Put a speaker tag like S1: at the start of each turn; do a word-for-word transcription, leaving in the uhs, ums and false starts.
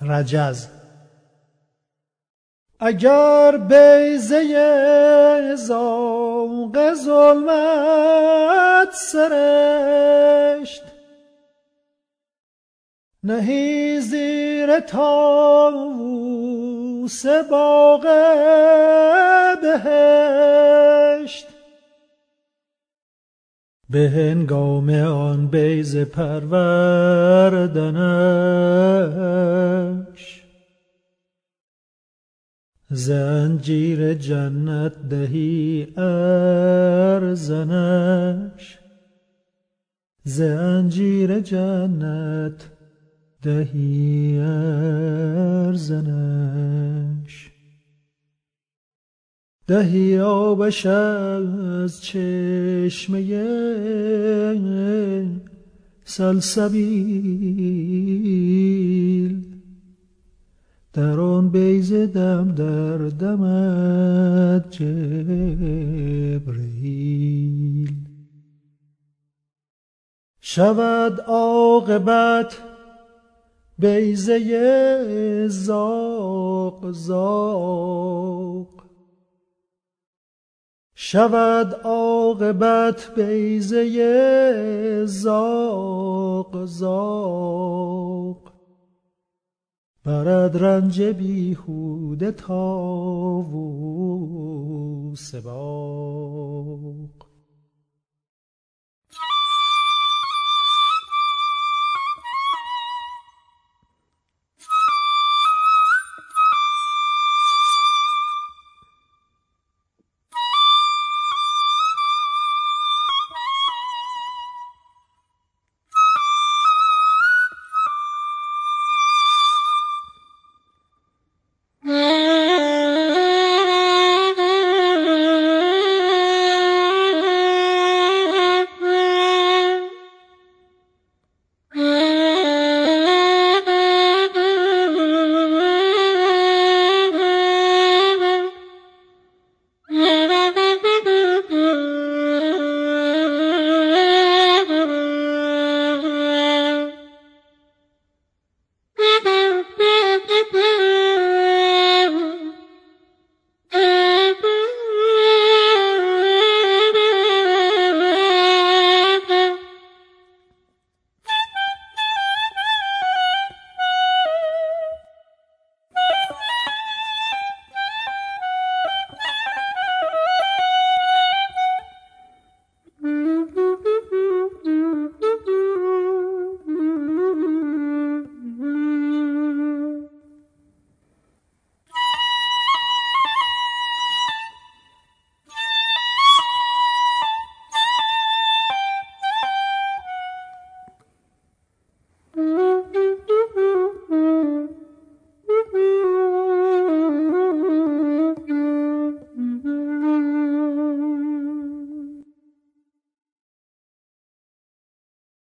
S1: رجز. اگر بیضه ذوق ظلمت سرشت، نهی زیر طاووس باغ بهشت. به هنگام آن بیضه پروردنش، زنجیر جنت دهی ارزنش. زنجیر جنت دهی ارزنش. دهی آبش از چشمه سلسبیل، در آن بیضه دم در دمد جبریل. شود عاقبت بیضه زاق زاق، شود عاقبت بیضه زاق زاق. برد رنج بیهوده طاووس باغ.